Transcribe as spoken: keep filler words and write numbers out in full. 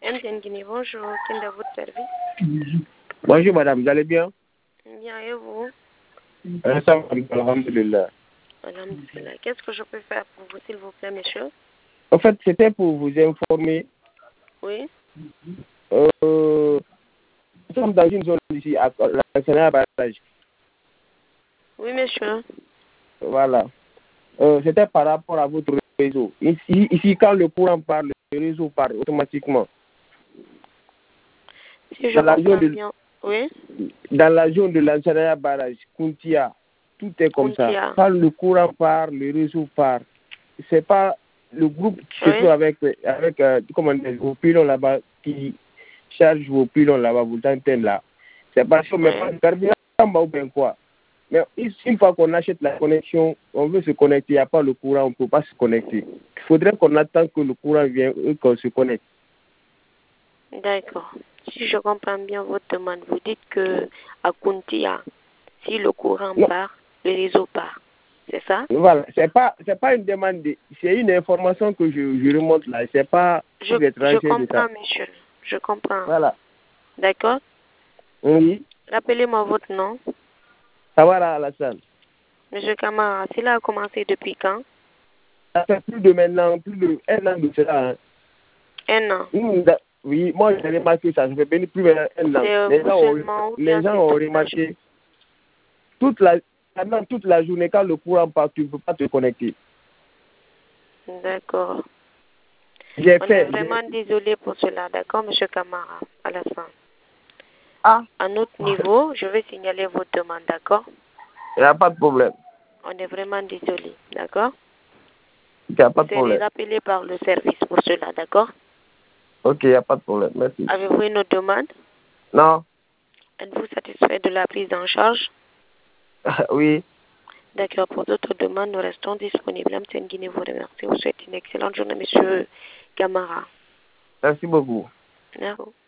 M T N Guinée, bonjour. Quel est votre service? Bonjour madame, vous allez bien? Bien, et vous? Euh, ça va, alhamdulillah. Alhamdulillah. Qu'est-ce que je peux faire pour vous, s'il vous plaît, monsieur? En fait, c'était pour vous informer. Oui. Euh, nous sommes dans une zone ici, à la Sénat Barrage. Oui, monsieur. Voilà. Euh, c'était par rapport à votre réseau. Ici, ici, quand le courant parle, le réseau parle automatiquement. Si je Dans la comprends zone de, bien. Oui. dans la zone de l'Ansaraya Barrage, Kuntia, tout est comme Kuntia. ça. Quand le courant part, le réseau part. C'est pas le groupe qui se Oui. trouve avec, avec euh, comment dire, vos pylons là-bas, qui charge vos pylons là-bas, vos antennes là. C'est parce qu'on ne met Oui. pas de carburant en bas ou bien quoi. Mais une fois qu'on achète la connexion, on veut se connecter, il n'y a pas le courant, on ne peut pas se connecter. Il faudrait qu'on attende que le courant vienne et qu'on se connecte. D'accord. Si je comprends bien votre demande, vous dites que à Kuntia, si le courant Non. part, le réseau part. C'est ça? Voilà, c'est pas c'est pas une demande, de- c'est une information que je, je remonte là. C'est pas Je, pour être je tranché de ça. comprends, monsieur. Je comprends. Voilà. D'accord? Oui, Rappelez-moi votre nom. Tawara Alassane. Monsieur Kamara, cela a commencé depuis quand? Ça fait plus de maintenant, plus de un an de cela. Hein. Un an. Nous, da- Oui, moi j'ai remarqué ça, ça fait plus de un an. C'est Les vous gens ont, seulement ou bien les gens c'est ont toute la remarqué toute la, pendant toute la journée, quand le courant part, tu ne peux pas te connecter. journée? D'accord. J'ai On est fait. vraiment j'ai- désolé pour cela, d'accord, monsieur Kamara, à la fin. Ah, À notre niveau, je vais signaler votre demande, d'accord? il n'y a pas de problème. On est vraiment désolé, d'accord? Il n'y a pas Vous de serez problème. rappelé par le service pour cela, d'accord? Ok, il n'y a pas de problème. Merci. Avez-vous une autre demande? Non? Êtes-vous satisfait de la prise en charge? Oui. D'accord, pour d'autres demandes, nous restons disponibles. M T N Guinée vous remercie. Vous souhaite une excellente journée, monsieur Kamara. Merci beaucoup. Merci.